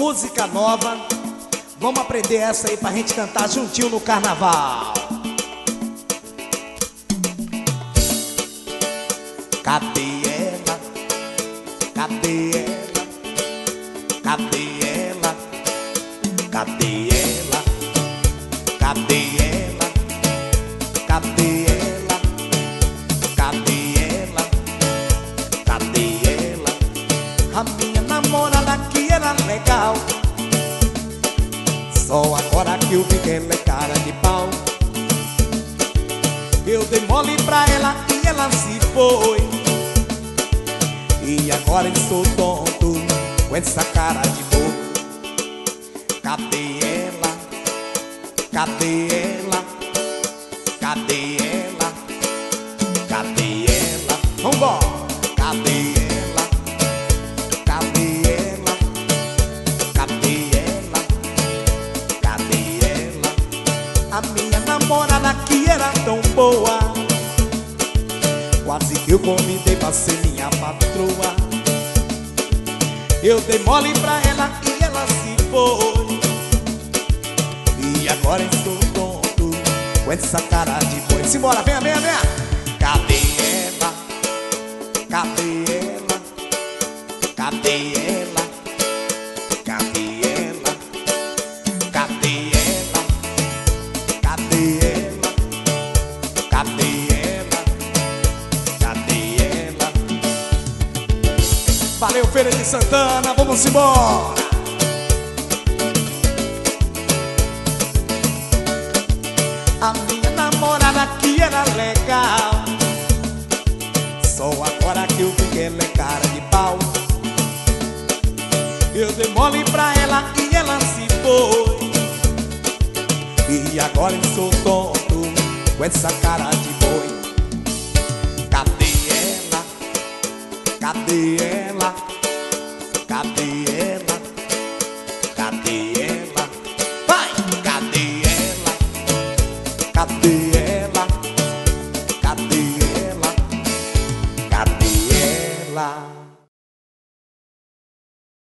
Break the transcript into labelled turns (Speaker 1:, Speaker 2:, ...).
Speaker 1: música nova. Vamos aprender essa aí pra gente cantar juntinho no carnaval. Cadê ela? Cadê ela? Cadê ela? Cadê ela? Cadê ela? Cadê ela? Cadê ela? Cadê ela? A minha namorada que era legal, só agora que eu vi que ela é cara de pau. Eu dei mole pra ela e ela se foi, e agora estou tonto com essa cara de bobo. Cadê ela? Cadê ela? Cadê ela? Cadê ela? Vambora! Cadê ela? Cadê ela? Cadê ela? Cadê ela? A minha namorada que era tão boa, quase que eu convidei pra ser minha patroa. Eu dei mole pra ela e ela se foi, e agora estou tonto com essa cara de boi. Simbora, venha, venha, venha! Cadê ela? Cadê ela? Cadê ela? Cadê ela? Cadê ela? Cadê ela? Cadê ela? Cadê ela? Valeu, Feira de Santana, vamos embora! A minha namorada que era legal, só agora que eu vi que ela é cara de pau. Eu dei mole pra ela e ela se foi, e agora eu sou tonto com essa cara de boi. Cadê ela? Cadê ela? Cadê ela? Cadê ela? Vai! Cadê ela? Cadê ela? Cadê ela? Cadê ela?